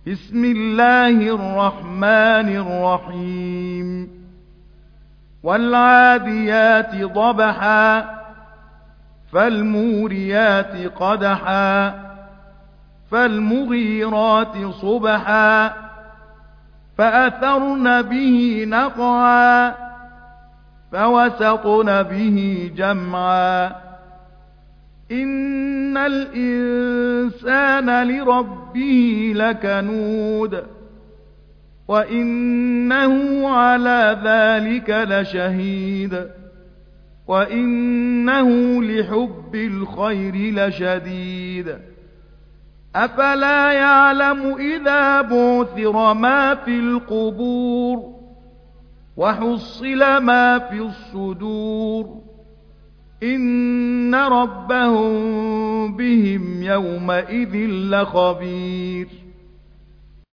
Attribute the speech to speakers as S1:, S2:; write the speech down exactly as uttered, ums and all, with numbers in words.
S1: بسم الله الرحمن الرحيم والعاديات ضبحا فالموريات قدحا فالمغيرات صبحا فأثرن به نقعا فوسطن به جمعا إن الإنسان لربه لكنود وإنه على ذلك لشهيد وإنه لحب الخير لشديد أفلا يعلم إذا بعثر ما في القبور وحصل ما في الصدور إن ربهم بهم يومئذ لخبير